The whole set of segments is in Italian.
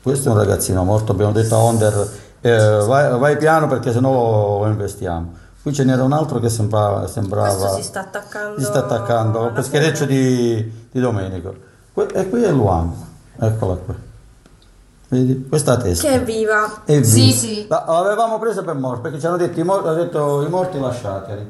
Questo è un ragazzino morto, abbiamo detto a Onder, vai piano perché sennò lo investiamo. Qui ce n'era un altro che sembrava Questo si sta attaccando al peschereccio di Domenico. E qui è Luan, eccola qui. Vedi? Questa testa. Che è viva. È viva. Sì, sì. L'avevamo presa per morte perché ci hanno detto i morti lasciateli.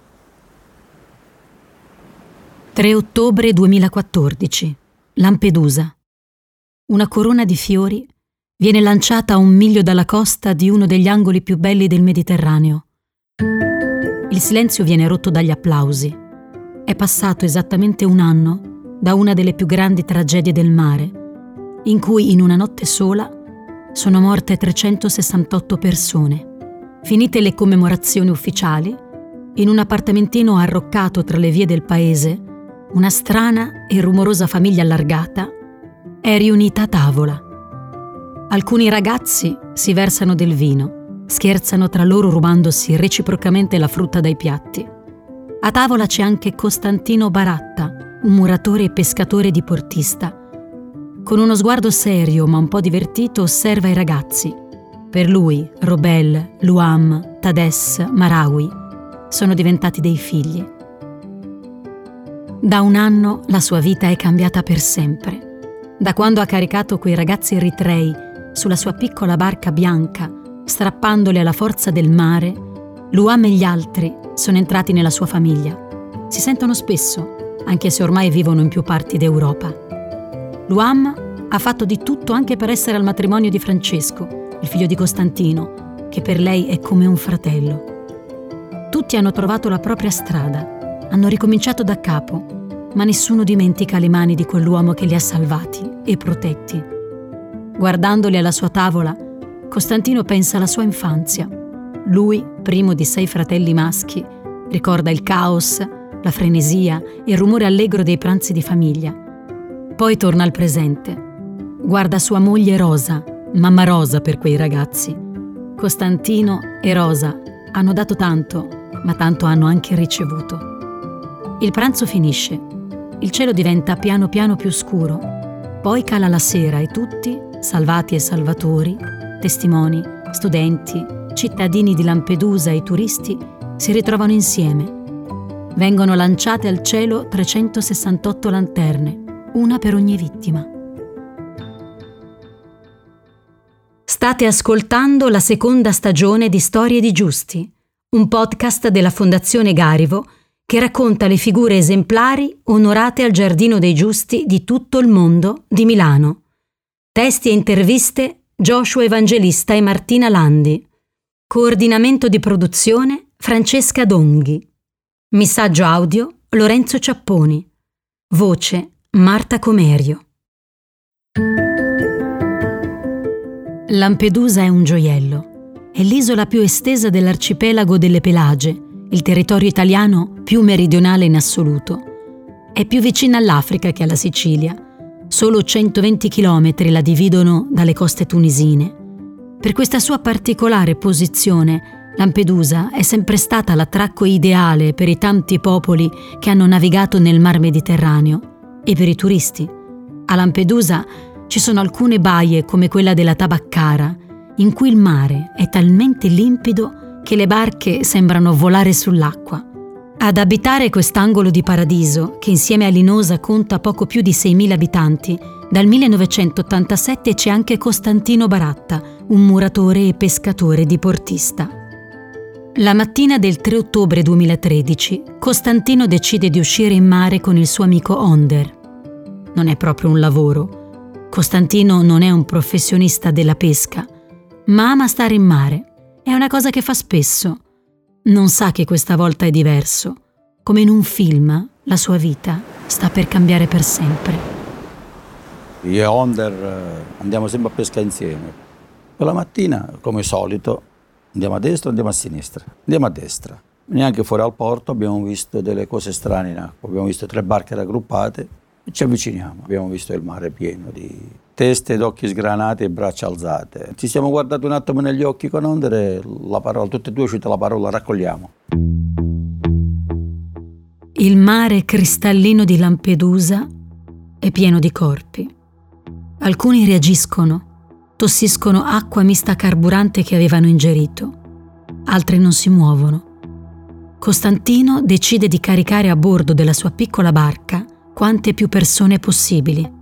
3 ottobre 2014, Lampedusa. Una corona di fiori viene lanciata a 1 miglio dalla costa di uno degli angoli più belli del Mediterraneo. Il silenzio viene rotto dagli applausi. È passato esattamente 1 anno da una delle più grandi tragedie del mare, in cui in una notte sola sono morte 368 persone. Finite le commemorazioni ufficiali, in un appartamentino arroccato tra le vie del paese, una strana e rumorosa famiglia allargata è riunita a tavola. Alcuni ragazzi si versano del vino, scherzano tra loro rubandosi reciprocamente la frutta dai piatti. A tavola c'è anche Costantino Baratta, un muratore e pescatore diportista. Con uno sguardo serio ma un po' divertito osserva i ragazzi. Per lui, Robel, Luam, Tades, Marawi sono diventati dei figli. Da 1 anno la sua vita è cambiata per sempre. Da quando ha caricato quei ragazzi eritrei sulla sua piccola barca bianca, strappandoli alla forza del mare, Luam e gli altri sono entrati nella sua famiglia. Si sentono spesso, anche se ormai vivono in più parti d'Europa. Luam ha fatto di tutto anche per essere al matrimonio di Francesco, il figlio di Costantino, che per lei è come un fratello. Tutti hanno trovato la propria strada. Hanno ricominciato da capo, ma nessuno dimentica le mani di quell'uomo che li ha salvati e protetti. Guardandoli alla sua tavola, Costantino pensa alla sua infanzia. Lui, primo di 6 fratelli maschi, ricorda il caos, la frenesia e il rumore allegro dei pranzi di famiglia. Poi torna al presente. Guarda sua moglie Rosa, mamma Rosa per quei ragazzi. Costantino e Rosa hanno dato tanto, ma tanto hanno anche ricevuto. Il pranzo finisce, il cielo diventa piano piano più scuro, poi cala la sera e tutti, salvati e salvatori, testimoni, studenti, cittadini di Lampedusa e turisti, si ritrovano insieme. Vengono lanciate al cielo 368 lanterne, una per ogni vittima. State ascoltando la 2ª stagione di Storie di Giusti, un podcast della Fondazione Garivo che racconta le figure esemplari onorate al Giardino dei Giusti di tutto il mondo di Milano. Testi e interviste Joshua Evangelista e Martina Landi. Coordinamento di produzione Francesca Donghi. Missaggio audio Lorenzo Ciapponi. Voce Marta Comerio. Lampedusa è un gioiello. È l'isola più estesa dell'arcipelago delle Pelagie, il territorio italiano più meridionale in assoluto. È più vicina all'Africa che alla Sicilia. Solo 120 chilometri la dividono dalle coste tunisine. Per questa sua particolare posizione, Lampedusa è sempre stata l'attracco ideale per i tanti popoli che hanno navigato nel Mar Mediterraneo e per i turisti. A Lampedusa ci sono alcune baie come quella della Tabaccara, in cui il mare è talmente limpido che le barche sembrano volare sull'acqua. Ad abitare quest'angolo di paradiso, che insieme a Linosa conta poco più di 6.000 abitanti, dal 1987 c'è anche Costantino Baratta, un muratore e pescatore diportista. La mattina del 3 ottobre 2013, Costantino decide di uscire in mare con il suo amico Onder. Non è proprio un lavoro. Costantino non è un professionista della pesca, ma ama stare in mare. È una cosa che fa spesso. Non sa che questa volta è diverso. Come in un film, la sua vita sta per cambiare per sempre. Io e Onder andiamo sempre a pescare insieme. Quella mattina, come solito, andiamo a destra o andiamo a sinistra? Andiamo a destra. Neanche fuori al porto abbiamo visto delle cose strane in acqua. Abbiamo visto 3 barche raggruppate e ci avviciniamo. Abbiamo visto il mare pieno di teste ed occhi sgranati e braccia alzate. Ci siamo guardati un attimo negli occhi con Onder e la parola, tutte e due uscite la parola raccogliamo. Il mare cristallino di Lampedusa è pieno di corpi. Alcuni reagiscono, tossiscono acqua mista a carburante che avevano ingerito. Altri non si muovono. Costantino decide di caricare a bordo della sua piccola barca quante più persone possibili.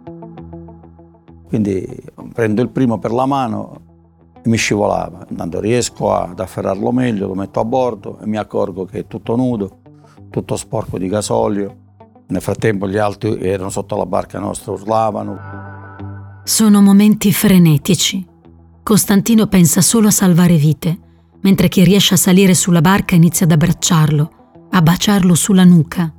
Quindi prendo il primo per la mano e mi scivolava. Intanto riesco ad afferrarlo meglio, lo metto a bordo e mi accorgo che è tutto nudo, tutto sporco di gasolio. Nel frattempo gli altri erano sotto la barca nostra, urlavano. Sono momenti frenetici. Costantino pensa solo a salvare vite, mentre chi riesce a salire sulla barca inizia ad abbracciarlo, a baciarlo sulla nuca.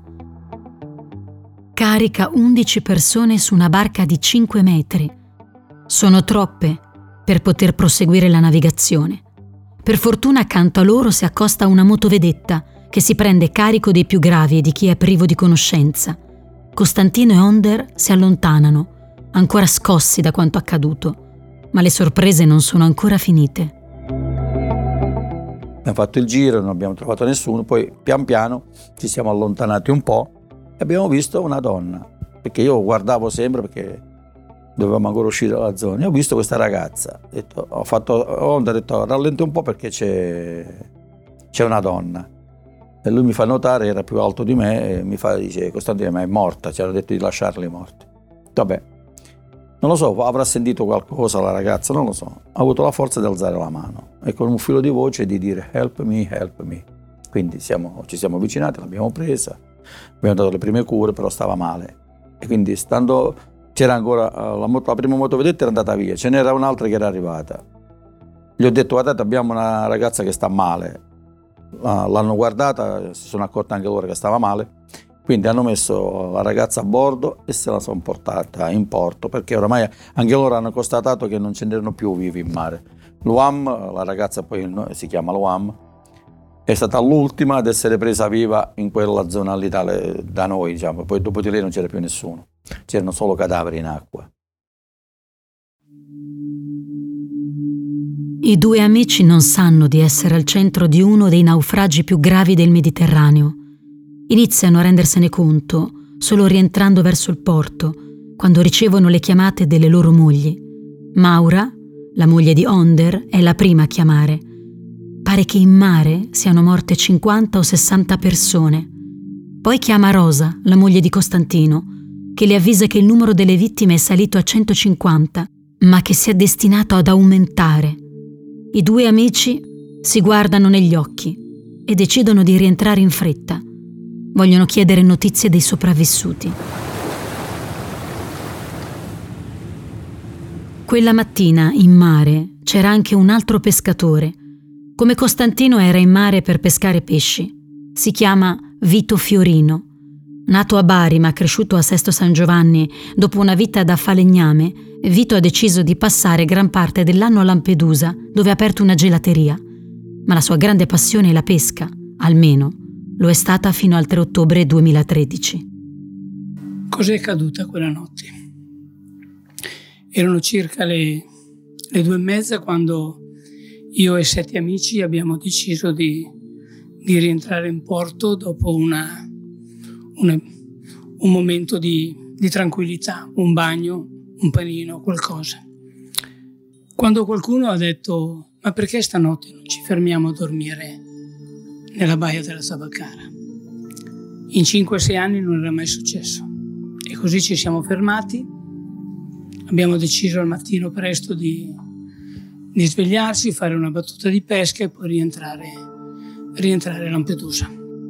Carica 11 persone su una barca di 5 metri. Sono troppe per poter proseguire la navigazione. Per fortuna accanto a loro si accosta una motovedetta che si prende carico dei più gravi e di chi è privo di conoscenza. Costantino e Onder si allontanano, ancora scossi da quanto accaduto, ma le sorprese non sono ancora finite. Abbiamo fatto il giro, non abbiamo trovato nessuno, poi pian piano ci siamo allontanati un po' e abbiamo visto una donna, perché io guardavo sempre perché dovevamo ancora uscire dalla zona. Io ho visto questa ragazza, ho detto rallenti un po' perché c'è una donna. E lui mi fa notare, era più alto di me e dice Costantino, ma è morta, ci hanno detto di lasciarli morti. Vabbè, non lo so, avrà sentito qualcosa la ragazza, non lo so. Ha avuto la forza di alzare la mano e con un filo di voce di dire help me, help me. Quindi ci siamo avvicinati, l'abbiamo presa, abbiamo dato le prime cure, però stava male. E quindi c'era ancora, la prima motovedetta era andata via, ce n'era un'altra che era arrivata. Gli ho detto guardate, abbiamo una ragazza che sta male. L'hanno guardata, si sono accorti anche loro che stava male, quindi hanno messo la ragazza a bordo e se la sono portata in porto, perché oramai anche loro hanno constatato che non ce n'erano più vivi in mare. Luam, la ragazza poi si chiama Luam, è stata l'ultima ad essere presa viva in quella zona lì da noi, diciamo. Poi dopo di lei non c'era più nessuno, c'erano solo cadaveri in acqua. I due amici non sanno di essere al centro di uno dei naufragi più gravi del Mediterraneo. Iniziano a rendersene conto solo rientrando verso il porto, quando ricevono le chiamate delle loro mogli. Maura, la moglie di Onder, è la prima a chiamare. Pare che in mare siano morte 50 o 60 persone. Poi chiama Rosa, la moglie di Costantino, che le avvisa che il numero delle vittime è salito a 150, ma che si è destinato ad aumentare. I due amici si guardano negli occhi e decidono di rientrare in fretta. Vogliono chiedere notizie dei sopravvissuti. Quella mattina, in mare, c'era anche un altro pescatore. Come Costantino era in mare per pescare pesci. Si chiama Vito Fiorino. Nato a Bari ma cresciuto a Sesto San Giovanni, dopo una vita da falegname, Vito ha deciso di passare gran parte dell'anno a Lampedusa, dove ha aperto una gelateria. Ma la sua grande passione è la pesca, almeno lo è stata fino al 3 ottobre 2013. Cos'è accaduta quella notte? Erano circa le 2:30 quando io e 7 amici abbiamo deciso di rientrare in porto dopo un momento di tranquillità, un bagno, un panino, qualcosa. Quando qualcuno ha detto ma perché stanotte non ci fermiamo a dormire nella baia della Sabacara? In 5-6 anni non era mai successo. E così ci siamo fermati, abbiamo deciso al mattino presto di svegliarsi, fare una battuta di pesca e poi rientrare a Lampedusa.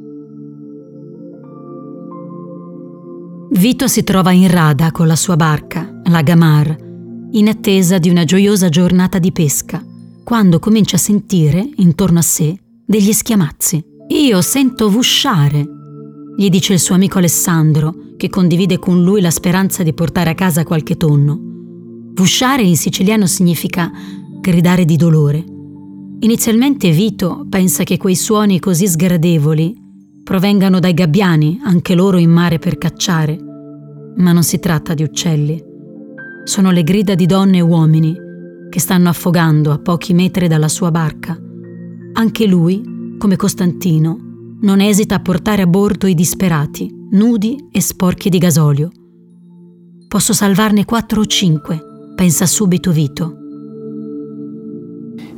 Vito si trova in rada con la sua barca, la Gamar, in attesa di una gioiosa giornata di pesca, quando comincia a sentire, intorno a sé, degli schiamazzi. «Io sento vusciare», gli dice il suo amico Alessandro, che condivide con lui la speranza di portare a casa qualche tonno. Vusciare in siciliano significa gridare di dolore. Inizialmente Vito pensa che quei suoni così sgradevoli provengano dai gabbiani, anche loro in mare per cacciare. Ma non si tratta di uccelli. Sono le grida di donne e uomini che stanno affogando a pochi metri dalla sua barca. Anche lui, come Costantino, non esita a portare a bordo i disperati, nudi e sporchi di gasolio. Posso salvarne 4 o 5, pensa subito Vito.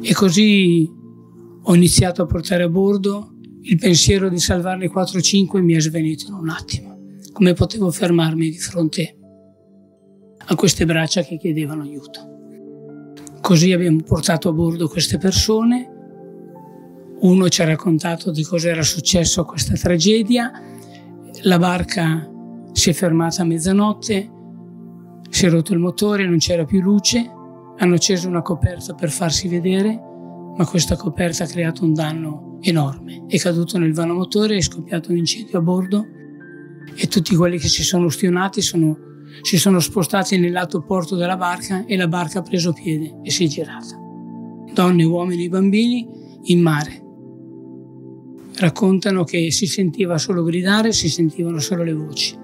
E così ho iniziato a portare a bordo. Il pensiero di salvarne 4 o 5 mi è svanito in un attimo. Come potevo fermarmi di fronte a queste braccia che chiedevano aiuto? Così abbiamo portato a bordo queste persone. Uno ci ha raccontato di cosa era successo a questa tragedia. La barca si è fermata a mezzanotte, si è rotto il motore, non c'era più luce. Hanno acceso una coperta per farsi vedere, ma questa coperta ha creato un danno enorme. È caduto nel vano motore, è scoppiato un incendio a bordo e tutti quelli che si sono ustionati si sono spostati nel lato porto della barca e la barca ha preso piede e si è girata. Donne, uomini, bambini in mare. Raccontano che si sentiva solo gridare, si sentivano solo le voci.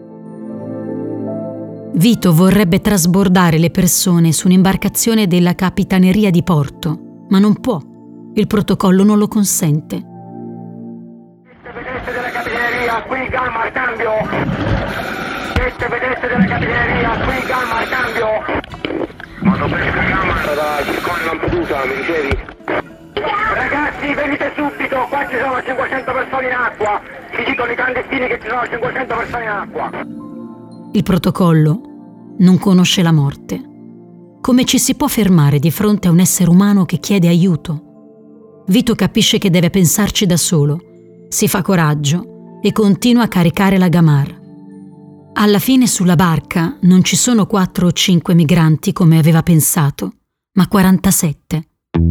Vito vorrebbe trasbordare le persone su un'imbarcazione della Capitaneria di Porto, ma non può. Il protocollo non lo consente. Vedette della Capitaneria, qui gamma al cambio. Vedette della Capitaneria, qui gamma al cambio. Quando pesca gamma con Lampedusa, mi dicevi? Ragazzi, venite subito, qua ci sono 500 persone in acqua. Ci dicono i clandestini che ci sono 500 persone in acqua. Il protocollo non conosce la morte. Come ci si può fermare di fronte a un essere umano che chiede aiuto? Vito capisce che deve pensarci da solo, si fa coraggio e continua a caricare la Gamar. Alla fine sulla barca non ci sono 4 o 5 migranti come aveva pensato, ma 47.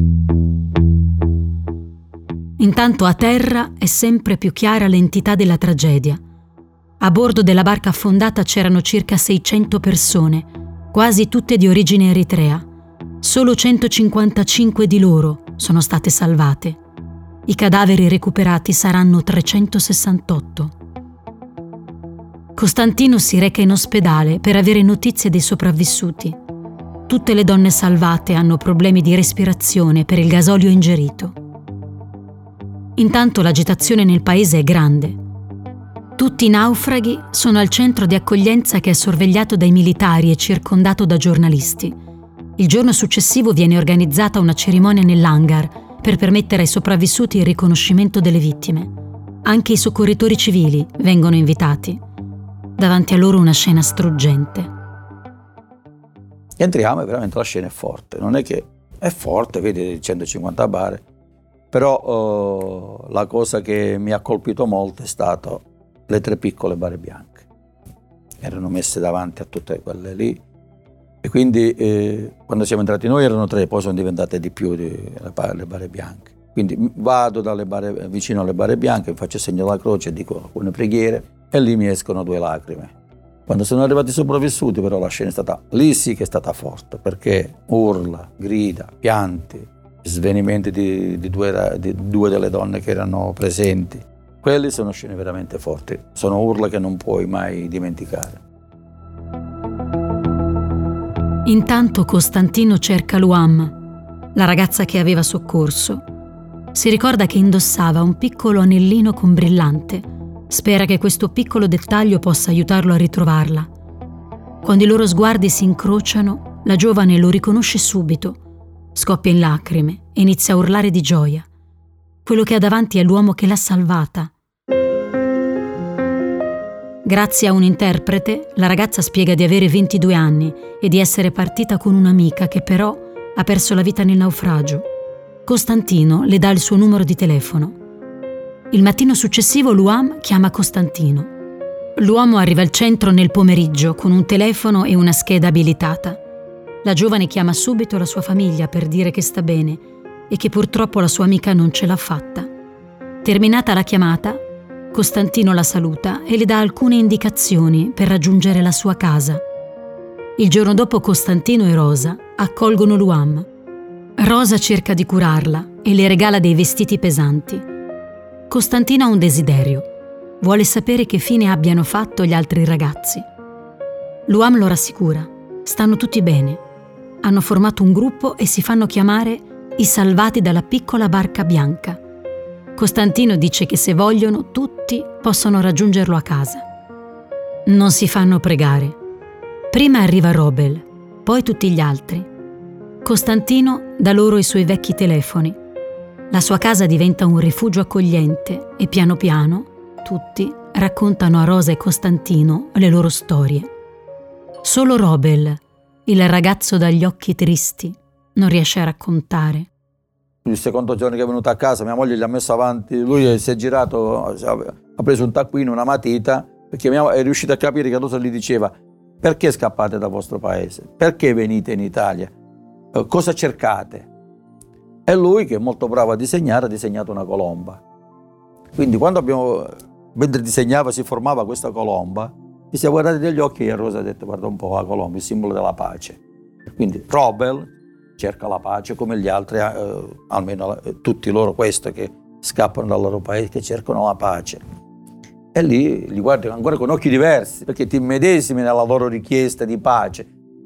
Intanto a terra è sempre più chiara l'entità della tragedia. A bordo della barca affondata c'erano circa 600 persone, quasi tutte di origine eritrea. Solo 155 di loro sono state salvate. I cadaveri recuperati saranno 368. Costantino si reca in ospedale per avere notizie dei sopravvissuti. Tutte le donne salvate hanno problemi di respirazione per il gasolio ingerito. Intanto l'agitazione nel paese è grande. Tutti i naufraghi sono al centro di accoglienza che è sorvegliato dai militari e circondato da giornalisti. Il giorno successivo viene organizzata una cerimonia nell'hangar per permettere ai sopravvissuti il riconoscimento delle vittime. Anche i soccorritori civili vengono invitati. Davanti a loro una scena struggente. Entriamo e veramente la scena è forte. Non è che è forte, vedi 150 bare, però la cosa che mi ha colpito molto è stato le 3 piccole bare bianche. Erano messe davanti a tutte quelle lì e quindi quando siamo entrati noi erano 3, poi sono diventate di più le bare bianche. Quindi vado vicino alle bare bianche, faccio segno della croce, dico alcune preghiere e lì mi escono 2 lacrime. Quando sono arrivati i sopravvissuti però la scena è stata, lì sì che è stata forte, perché urla, grida, pianti, svenimenti di 2 delle donne che erano presenti. Quelle sono scene veramente forti, sono urla che non puoi mai dimenticare. Intanto Costantino cerca Luam, la ragazza che aveva soccorso. Si ricorda che indossava un piccolo anellino con brillante. Spera che questo piccolo dettaglio possa aiutarlo a ritrovarla. Quando i loro sguardi si incrociano, la giovane lo riconosce subito. Scoppia in lacrime e inizia a urlare di gioia. Quello che ha davanti è l'uomo che l'ha salvata. Grazie a un interprete, la ragazza spiega di avere 22 anni e di essere partita con un'amica che però ha perso la vita nel naufragio. Costantino le dà il suo numero di telefono. Il mattino successivo Luam chiama Costantino. L'uomo arriva al centro nel pomeriggio con un telefono e una scheda abilitata. La giovane chiama subito la sua famiglia per dire che sta bene e che purtroppo la sua amica non ce l'ha fatta. Terminata la chiamata, Costantino la saluta e le dà alcune indicazioni per raggiungere la sua casa. Il giorno dopo Costantino e Rosa accolgono Luam. Rosa cerca di curarla e le regala dei vestiti pesanti. Costantino ha un desiderio. Vuole sapere che fine abbiano fatto gli altri ragazzi. Luam lo rassicura. Stanno tutti bene. Hanno formato un gruppo e si fanno chiamare i salvati dalla piccola barca bianca. Costantino dice che se vogliono tutti possono raggiungerlo a casa. Non si fanno pregare. Prima arriva Robel, poi tutti gli altri. Costantino dà loro i suoi vecchi telefoni. La sua casa diventa un rifugio accogliente e piano piano tutti raccontano a Rosa e Costantino le loro storie. Solo Robel, il ragazzo dagli occhi tristi, non riesce a raccontare. Il secondo giorno che è venuto a casa, mia moglie gli ha messo avanti, lui si è girato, ha preso un taccuino, una matita, perché è riuscito a capire che Rosa gli diceva: perché scappate dal vostro paese? Perché venite in Italia? Cosa cercate? E lui, che è molto bravo a disegnare, ha disegnato una colomba. Quindi mentre disegnava, si formava questa colomba, si è guardati negli occhi e Rosa ha detto: guarda un po' la colomba, il simbolo della pace. Quindi Robel cerca la pace come gli altri, almeno tutti loro questo, che scappano dal loro paese, che cercano la pace. E lì li guardi ancora con occhi diversi, perché ti immedesimi nella loro richiesta di pace.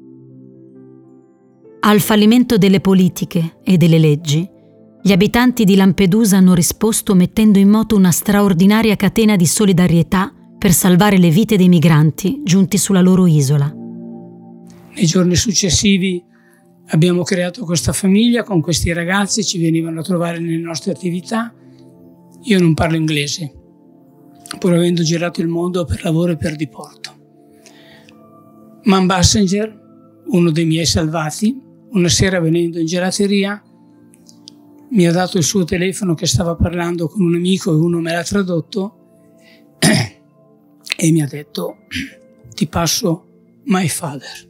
Al fallimento delle politiche e delle leggi, gli abitanti di Lampedusa hanno risposto mettendo in moto una straordinaria catena di solidarietà per salvare le vite dei migranti giunti sulla loro isola. Nei giorni successivi abbiamo creato questa famiglia con questi ragazzi, ci venivano a trovare nelle nostre attività. Io non parlo inglese, pur avendo girato il mondo per lavoro e per diporto. Man Bassenger, uno dei miei salvati, una sera venendo in gelateria mi ha dato il suo telefono, che stava parlando con un amico e uno me l'ha tradotto, e mi ha detto: ti passo my father.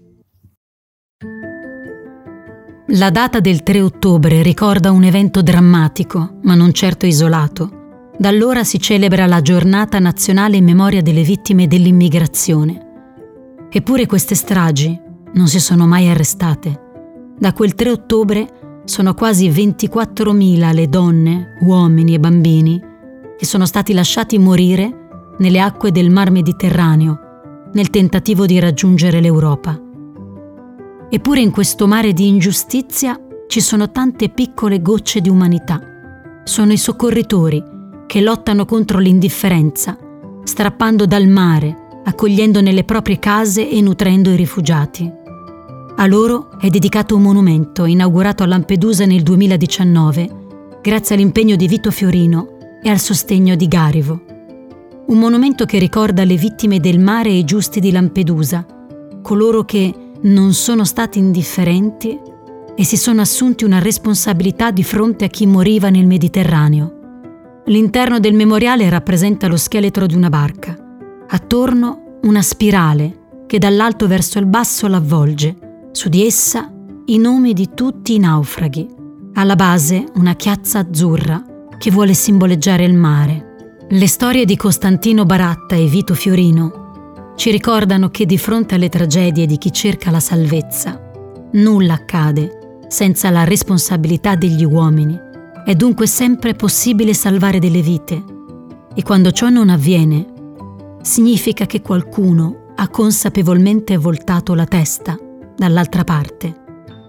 La data del 3 ottobre ricorda un evento drammatico, ma non certo isolato. Da allora si celebra la Giornata Nazionale in memoria delle vittime dell'immigrazione. Eppure queste stragi non si sono mai arrestate. Da quel 3 ottobre sono quasi 24.000 le donne, uomini e bambini che sono stati lasciati morire nelle acque del Mar Mediterraneo nel tentativo di raggiungere l'Europa. Eppure in questo mare di ingiustizia ci sono tante piccole gocce di umanità. Sono i soccorritori che lottano contro l'indifferenza, strappando dal mare, accogliendo nelle proprie case e nutrendo i rifugiati. A loro è dedicato un monumento inaugurato a Lampedusa nel 2019, grazie all'impegno di Vito Fiorino e al sostegno di Garivo. Un monumento che ricorda le vittime del mare e i giusti di Lampedusa, coloro che non sono stati indifferenti e si sono assunti una responsabilità di fronte a chi moriva nel Mediterraneo. L'interno del memoriale rappresenta lo scheletro di una barca. Attorno una spirale che dall'alto verso il basso l'avvolge. Su di essa i nomi di tutti i naufraghi. Alla base una chiazza azzurra che vuole simboleggiare il mare. Le storie di Costantino Baratta e Vito Fiorino ci ricordano che di fronte alle tragedie di chi cerca la salvezza, nulla accade senza la responsabilità degli uomini. È dunque sempre possibile salvare delle vite. E quando ciò non avviene, significa che qualcuno ha consapevolmente voltato la testa dall'altra parte.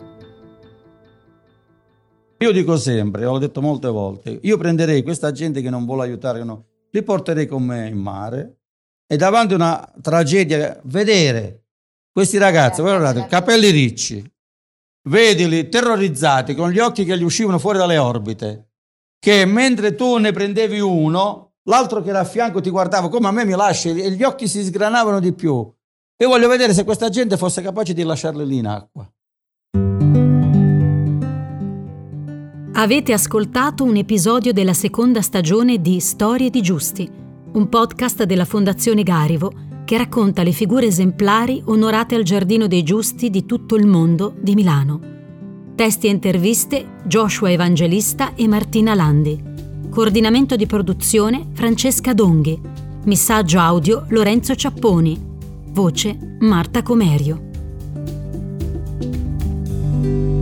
Io dico sempre, l'ho detto molte volte, io prenderei questa gente che non vuole aiutare, li porterei con me in mare e davanti a una tragedia vedere questi ragazzi, guardate, capelli ricci, vedili terrorizzati con gli occhi che gli uscivano fuori dalle orbite, che mentre tu ne prendevi uno, l'altro che era a fianco ti guardava come a me mi lasci e gli occhi si sgranavano di più. Io voglio vedere se questa gente fosse capace di lasciarli lì in acqua. Avete ascoltato un episodio della seconda stagione di Storie di Giusti, un podcast della Fondazione Garivo che racconta le figure esemplari onorate al Giardino dei Giusti di tutto il mondo di Milano. Testi e interviste Joshua Evangelista e Martina Landi. Coordinamento di produzione Francesca Donghi. Missaggio audio Lorenzo Ciapponi. Voce Marta Comerio.